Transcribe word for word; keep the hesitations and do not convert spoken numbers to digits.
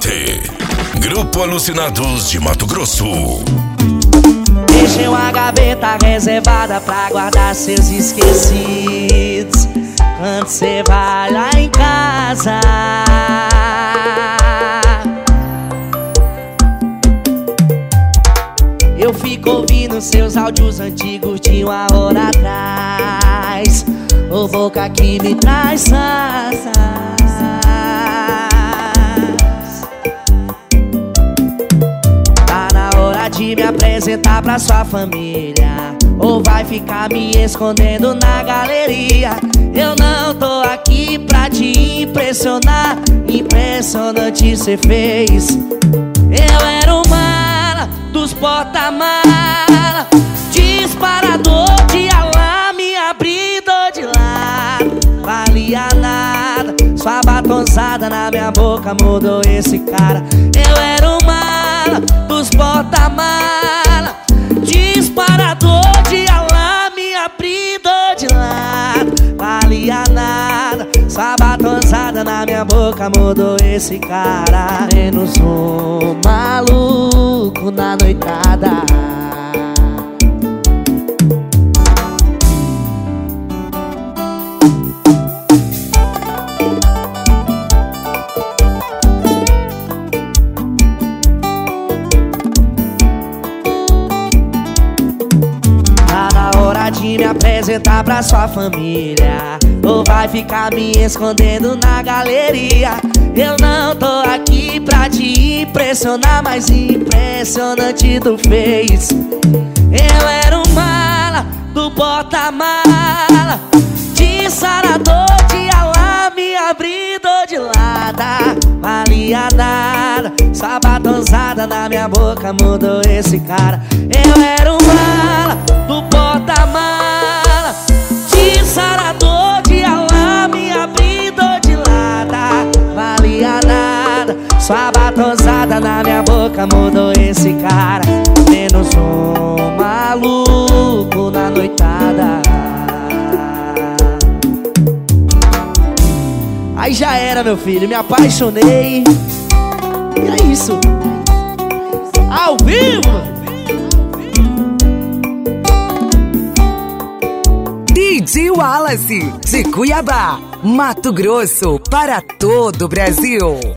T. Grupo Alucinados de Mato Grosso. Deixei uma gaveta reservada pra guardar seus esquecidos quando cê vai lá em casa. Eu fico ouvindo seus áudios antigos de uma hora atrás. Ô boca que me traz asas. Tá na hora de me apresentar pra sua família, ou vai ficar me escondendo na galeria? Eu não tô aqui pra te impressionar, impressionante cê fez. Eu era o mala dos porta-mala, disparador de alarme, abridor de lado. Valia nada, sua batonzada na minha boca mudou esse cara. Eu era o mala dos porta-mala, disparador de alarme, abridor de lado. Valia nada, sua batonzada na minha boca mudou esse cara. Eu não sou maluco na noitada. De me apresentar pra sua família, ou vai ficar me escondendo na galeria? Eu não tô aqui pra te impressionar, mas impressionante tu fez. Eu era um mala do porta-mala, disparador de alarme, abridor de lada. Valia nada, sua batonzada na minha boca mudou esse cara. Eu era um mala do porta-mala, disparador de alarme, abridor de lada. Valia nada, sua batonzada na minha boca mudou esse cara. Menos um maluco na noitada. Aí já era, meu filho, me apaixonei. E é isso. Ao vivo. D J Wallace, de Cuiabá, Mato Grosso, para todo o Brasil.